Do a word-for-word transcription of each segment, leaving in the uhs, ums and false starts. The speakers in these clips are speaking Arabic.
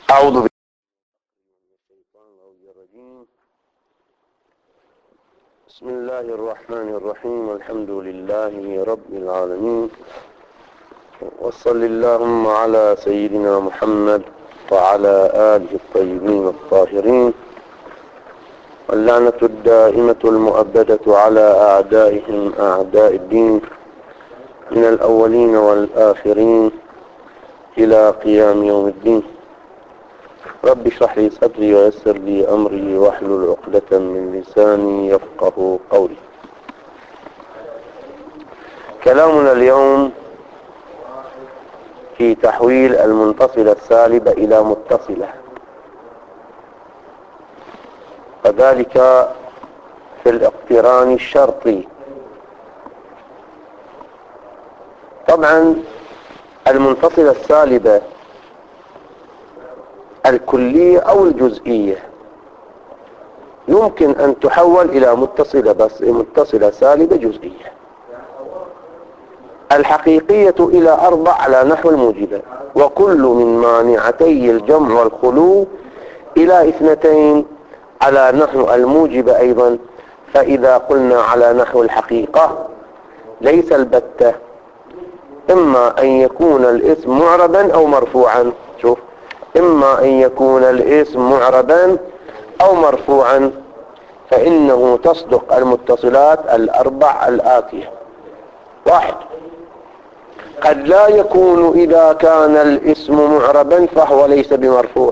أعوذ بالله من الشيطان الرجيم. بسم الله الرحمن الرحيم. الحمد لله رب العالمين، وصل اللهم على سيدنا محمد وعلى آله الطيبين الطاهرين، واللعنة الدائمة المؤبدة على أعدائهم أعداء الدين من الأولين والآخرين إلى قيام يوم الدين. رب اشرح لي صدري ويسر لي أمري واحلل عقدة من لساني يفقه قولي. كلامنا اليوم في تحويل المنفصلة السالبة إلى متصلة، وذلك في الاقتران الشرطي. طبعا المنفصلة السالبة الكلية أو الجزئية يمكن أن تحول إلى متصلة، بس متصلة سالبة جزئية. الحقيقية إلى أربع على نحو الموجبة، وكل من مانعتي الجمع والخلو إلى اثنتين على نحو الموجبة أيضا. فإذا قلنا على نحو الحقيقة ليس البتة، إما أن يكون الاسم معربا أو مرفوعا. شوف، إما أن يكون الاسم معربا أو مرفوعا، فإنه تصدق المتصلات الأربع الآتية. واحد، قد لا يكون إذا كان الاسم معربا فهو ليس بمرفوع.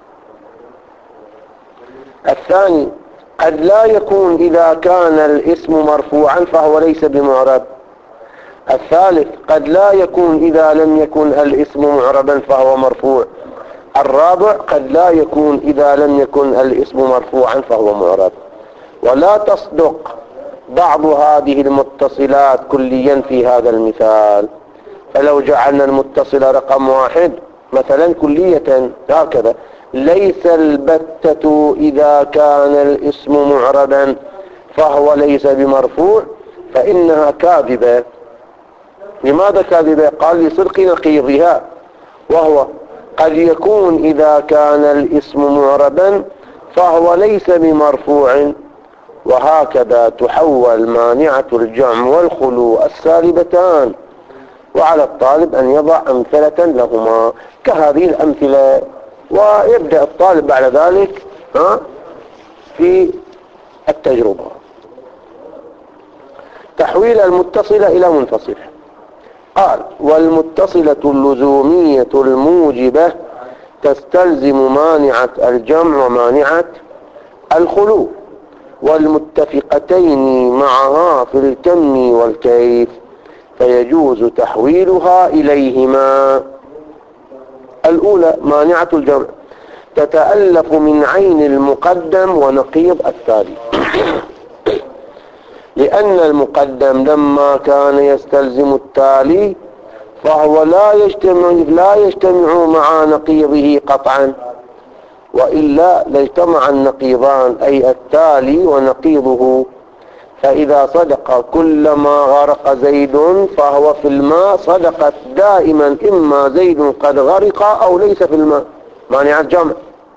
الثاني، قد لا يكون إذا كان الاسم مرفوعا فهو ليس بمعرب. الثالث، قد لا يكون إذا لم يكن الاسم معربا فهو مرفوع. الرابع، قد لا يكون إذا لم يكن الاسم مرفوعا فهو معرب. ولا تصدق بعض هذه المتصلات كليا في هذا المثال. فلو جعلنا المتصلة رقم واحد مثلا كلية هكذا: ليس البتة إذا كان الاسم معربا فهو ليس بمرفوع، فإنها كاذبة. لماذا كاذبة؟ قال لصدق نقيضها، وهو قد يكون إذا كان الاسم معربا فهو ليس بمرفوع. وهكذا تحول مانعة الجمع والخلو السالبتان، وعلى الطالب أن يضع أمثلة لهما كهذه الأمثلة، ويبدأ الطالب بعد ذلك في التجربة. تحويل المتصلة إلى منفصلة. قال: والمتصلة اللزومية الموجبة تستلزم مانعة الجمع ومانعة الخلو، والمتفقتين معها في الكم والكيف، فيجوز تحويلها إليهما. الأولى مانعة الجمع، تتألف من عين المقدم ونقيض التالي. لأن المقدم لما كان يستلزم التالي فهو لا يجتمع لا يجتمع مع نقيضه قطعا، وإلا لاجتمع النقيضان أي التالي ونقيضه. فإذا صدق كلما غرق زيد فهو في الماء صدقت دائما إما زيد قد غرق أو ليس في الماء. مانع الجمع،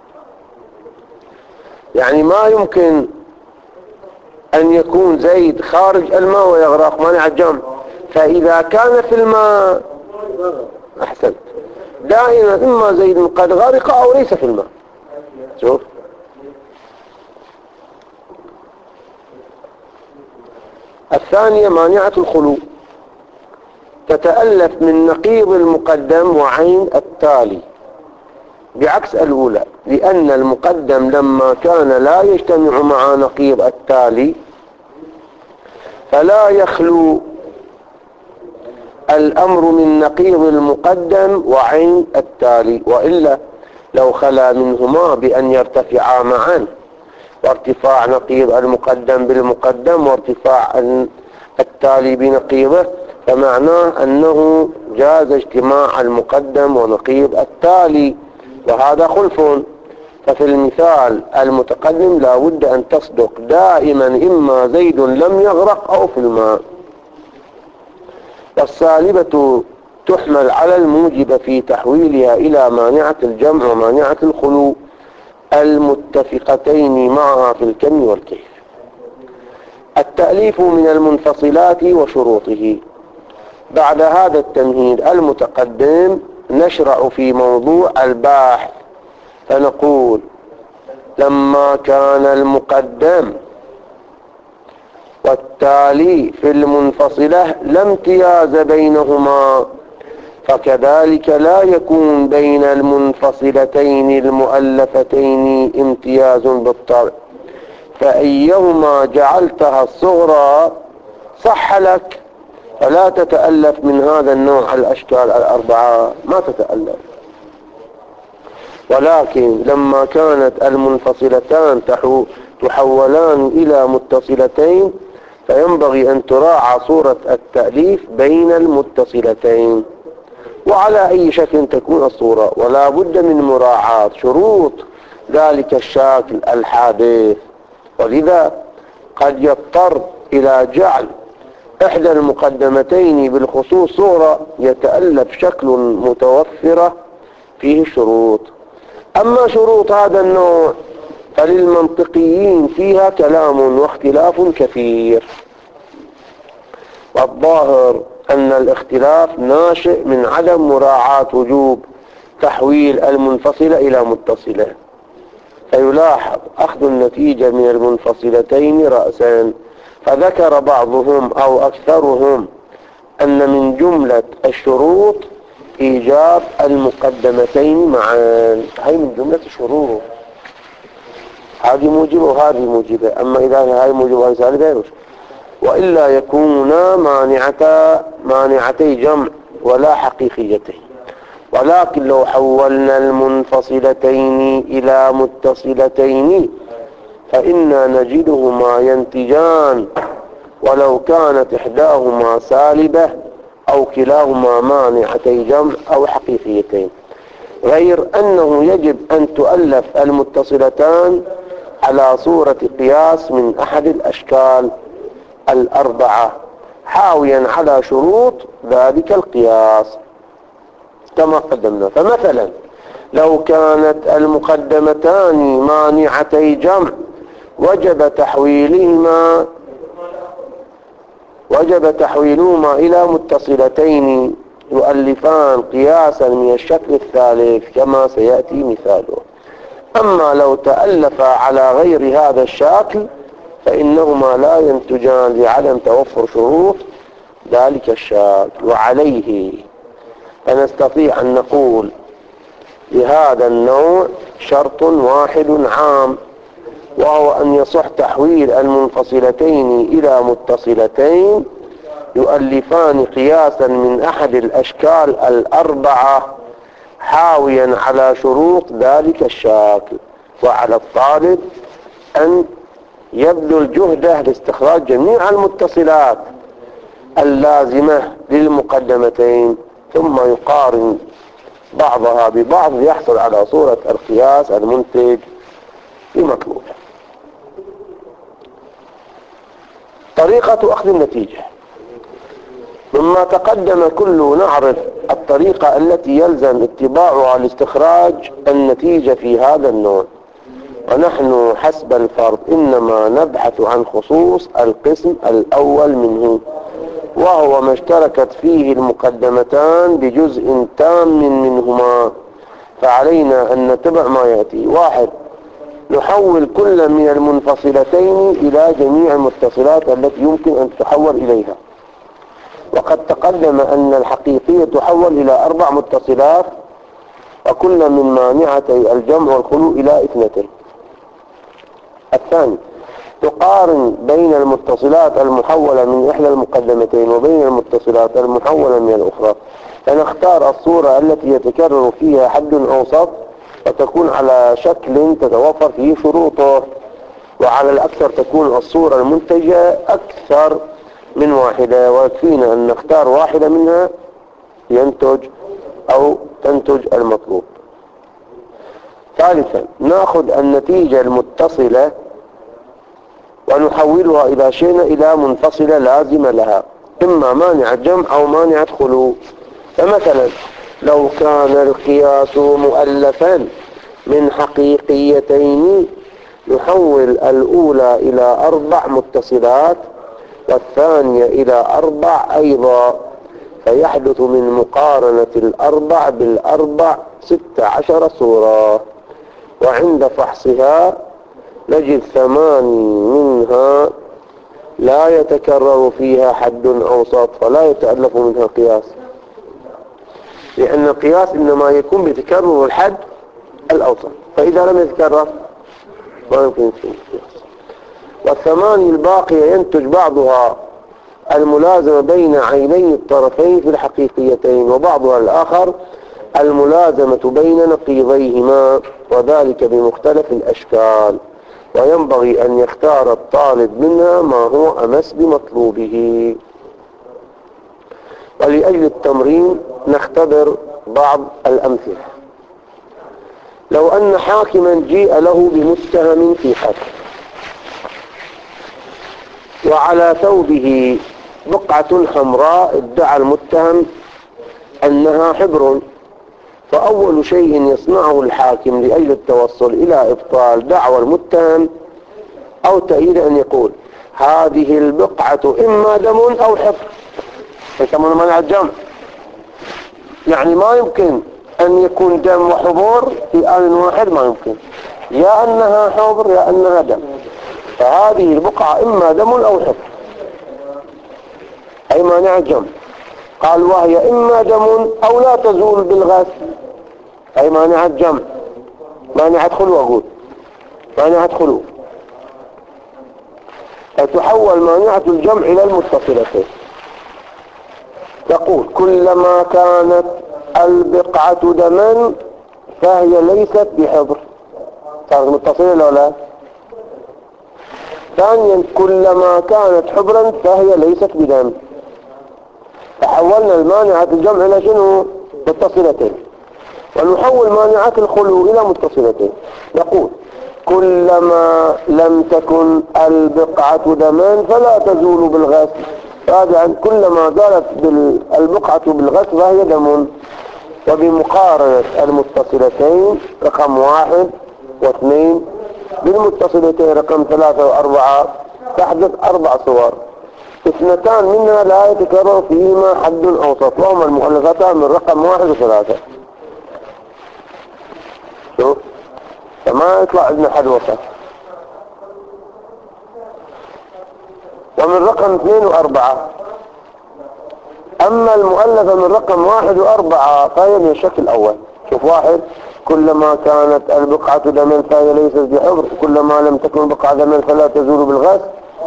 يعني ما يمكن أن يكون زيد خارج الماء ويغرق، مانع الجمع. فإذا كان في الماء أحسنت دائما إما زيد قد غرق أو ليس في الماء. شوف، الثانية مانعة الخلو، تتألف من نقيض المقدم وعين التالي، بعكس الأولى. لأن المقدم لما كان لا يجتمع مع نقيض التالي فلا يخلو الأمر من نقيض المقدم وعين التالي، وإلا لو خلا منهما بأن يرتفعا معا، وارتفاع نقيض المقدم بالمقدم وارتفاع التالي بنقيضه، فمعناه أنه جاز اجتماع المقدم ونقيض التالي، وهذا خلف. ففي المثال المتقدم لا بد أن تصدق دائما إما زيد لم يغرق أو في الماء. والسالبة تحمل على الموجب في تحويلها إلى مانعة الجمع ومانعة الخلو المتفقتين معها في الكم والكيف. التأليف من المنفصلات وشروطه. بعد هذا التمهيد المتقدم نشرع في موضوع الباحث، فنقول: لما كان المقدم والتالي في المنفصلة لا امتياز بينهما، فكذلك لا يكون بين المنفصلتين المؤلفتين امتياز بالطبع، فأيهما جعلتها الصغرى صح لك، فلا تتألف من هذا النوع الأشكال الأربعة، ما تتألف. ولكن لما كانت المنفصلتان تحولان إلى متصلتين فينبغي أن تراعى صورة التأليف بين المتصلتين، وعلى أي شكل تكون الصورة، ولا بد من مراعاة شروط ذلك الشكل الحادث. ولذا قد يضطر إلى جعل إحدى المقدمتين بالخصوص صورة يتألف شكل متوفرة فيه الشروط. أما شروط هذا النوع فللمنطقيين فيها كلام واختلاف كثير، والظاهر أن الاختلاف ناشئ من عدم مراعاة وجوب تحويل المنفصلة إلى متصلة، فيلاحظ أخذ النتيجة من المنفصلتين رأسا. فذكر بعضهم أو أكثرهم أن من جملة الشروط إيجاب المقدمتين معا. هاي من جملة الشروط، هذه موجبة وهذه موجبة، أما إذا هاي موجبة وهذه سالبة وإلا يكونا مانعتا مانعتي جمع ولا حقيقيتين. ولكن لو حولنا المنفصلتين إلى متصلتين فإنا نجدهما ينتجان ولو كانت إحداهما سالبة أو كلاهما مانعتي جمع أو حقيقيتين، غير أنه يجب أن تؤلف المتصلتان على صورة قياس من أحد الأشكال الأربعة حاويا على شروط ذلك القياس كما قدمنا. فمثلا لو كانت المقدمتان مانعتي جمع وجب تحويلهما وجب تحويلهما إلى متصلتين يؤلفان قياسا من الشكل الثالث كما سيأتي مثاله. أما لو تألف على غير هذا الشكل فإنهما لا ينتجان لعدم توفر شروط ذلك الشكل. وعليه فنستطيع أن نقول لهذا النوع شرط واحد عام، وهو أن يصح تحويل المنفصلتين إلى متصلتين يؤلفان قياسا من أحد الأشكال الأربعة حاويا على شروط ذلك الشكل. وعلى الطالب أن يبذل جهده لاستخراج جميع المتصلات اللازمة للمقدمتين ثم يقارن بعضها ببعض ليحصل على صورة القياس المنتج لمطلوبه. طريقة أخذ النتيجة. مما تقدم كله نعرف الطريقة التي يلزم اتباعها لاستخراج النتيجة في هذا النوع، ونحن حسب الفرض إنما نبحث عن خصوص القسم الأول منه، وهو ما اشتركت فيه المقدمتان بجزء تام منهما. فعلينا أن نتبع ما يأتي. واحد، نحول كل من المنفصلتين إلى جميع المتصلات التي يمكن أن تحول إليها، وقد تقدم أن الحقيقية تحول إلى أربع متصلات وكل من مانعتي الجمع والخلو إلى اثنتين. الثاني، تقارن بين المتصلات المحولة من إحدى المقدمتين وبين المتصلات المحولة من الأخرى، فنختار الصورة التي يتكرر فيها حد أوسط وتكون على شكل تتوفر فيه شروطه، وعلى الأكثر تكون الصورة المنتجة أكثر من واحدة، ويكفينا أن نختار واحدة منها ينتج أو تنتج المطلوب. ثالثا، نأخذ النتيجة المتصلة ونحولها إذا شئنا إلى منفصلة لازمة لها، إما مانع جمع أو مانع خلو. فمثلا لو كان القياس مؤلفا من حقيقيتين يحول الأولى إلى أربع متصلات والثانية إلى أربع أيضا، فيحدث من مقارنة الأربع بالأربع ست عشر صورة، وعند فحصها نجد ثماني منها لا يتكرر فيها حد أوسط فلا يتألف منها قياس، لأن القياس إنما يكون بتكرر الحد الأوسط، فإذا لم يتكرر ما يمكن يكون قياس. والثماني الباقية ينتج بعضها الملازمة بين عيني الطرفين في الحقيقيتين، وبعضها الآخر الملازمة بين نقيضيهما، وذلك بمختلف الأشكال، وينبغي أن يختار الطالب منها ما هو أمس بمطلوبه. ولأجل التمرين نختبر بعض الأمثلة. لو أن حاكما جيء له بمتهم في حكم، وعلى ثوبه بقعة حمراء ادعى المتهم أنها حبر، فأول شيء يصنعه الحاكم لأجل التوصل إلى إبطال دعوى المتهم أو تأييد أن يقول هذه البقعة إما دم أو حبر، يسمونه منع الجمع، يعني ما يمكن أن يكون دم وحبور في آن واحد، ما يمكن، يا أنها حبر يا أنها دم، فهذه البقعة إما دم أو حبر أي مانع الجمع. قال وهي إما دم أو لا تزول بالغسل أي مانع الجمع، مانع خلو، أقول مانع خلو، فتحول مانعة الجمع إلى المتصلتين. تقول كلما كانت البقعة دما فهي ليست بحبر، صارت متصلة لو لا؟ ثانيا كلما كانت حبرا فهي ليست بدم، فحولنا المانعة الجمع إلى شنو؟ متصلتين. ونحول مانعة الخلو إلى متصلتين. نقول كلما لم تكن البقعة دما فلا تزول بالغسل، رابعا كلما زالت البقعة بالغسل فهي دم. وبمقارنة المتصلتين رقم واحد واثنين بالمتصلتين رقم ثلاثة وأربعة تحدث أربع صور، اثنتان منها لا يتكرر فيهما حد أوسط، وهما المؤلفتان من رقم واحد وثلاثة. شوف فما يطلع لنا حد وسط. ومن رقم اثنين وأربعة، أما المؤلفة من رقم واحد وأربعة فهي من الشكل الأول. شوف واحد كلما كانت البقعة دما فهي ليست بحبر، كلما لم تكن بقعة دما فلا تزول بالغسل.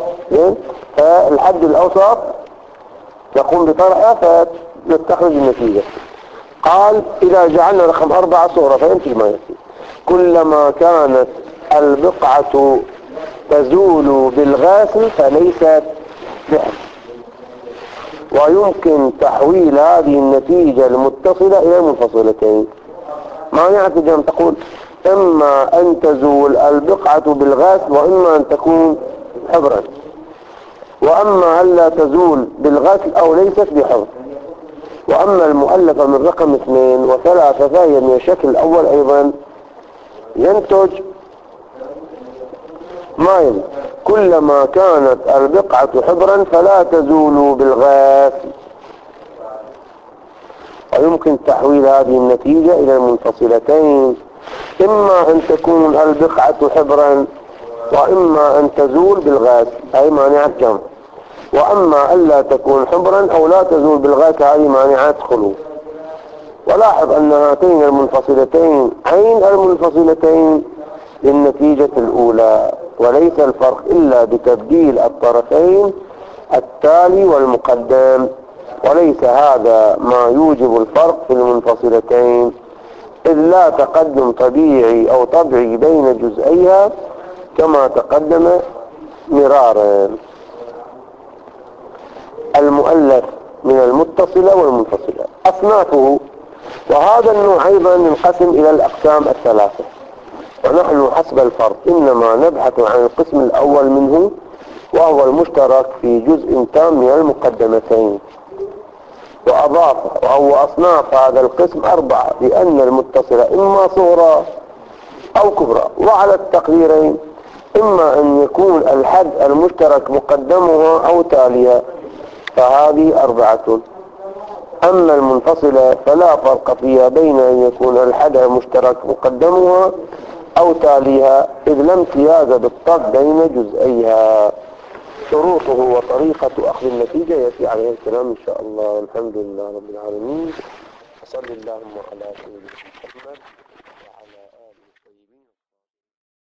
فالحد الأوسط يقوم بطرحه فنستخرج النتيجة. قال إذا جعلنا رقم أربعة صورة فينتج ما يأتي كلما كانت البقعة تزول بالغسل فليست بحبر، ويمكن تحويل هذه النتيجة المتصلة إلى منفصلتين. مانعة الجمع تقول إما أن تزول البقعة بالغسل وإما أن تكون حبرا، وأما أن لا تزول بالغسل أو ليست بحبر. وأما المؤلفة من رقم اثنين وثلاثة فهي من الشكل الأول أيضا ينتج ما يلي كلما كانت البقعة حبرا فلا تزول بالغسل، ويمكن تحويل هذه النتيجة إلى المنفصلتين، إما أن تكون البقعة حبرا وإما أن تزول بالغسل أي مانعة جمع، وأما ألا تكون حبرا أو لا تزول بالغسل هذه مانعة خلو. ولاحظ أن هاتين المنفصلتين عين المنفصلتين للنتيجة الأولى، وليس الفرق إلا بتبديل الطرفين التالي والمقدم، وليس هذا ما يوجب الفرق في المنفصلتين، إذ لا تقدم طبيعي أو طبعي بين جزئيها كما تقدم مرارا. المؤلف من المتصلة والمنفصلة أصنافه، وهذا النوع أيضا ينقسم إلى الأقسام الثلاثة، ونحن حسب الفرق إنما نبحث عن القسم الأول منه، وهو المشترك في جزء تام من المقدمتين. وأضاف وهو أصناف هذا القسم أربعة، لأن المتصلة إما صغرى أو كبرى، وعلى التقديرين إما أن يكون الحد المشترك مقدمها أو تاليها، فهذه أربعة. أما المنفصلة فلا فرق فيها بين أن يكون الحد المشترك مقدمها أو تاليها، إذ لا امتياز بالطب بين جزئيها. شروطه وطريقة أخذ النتيجة يأتي عليه الكلام إن شاء الله. الحمد لله رب العالمين، وصلى اللهم على سيدنا محمد.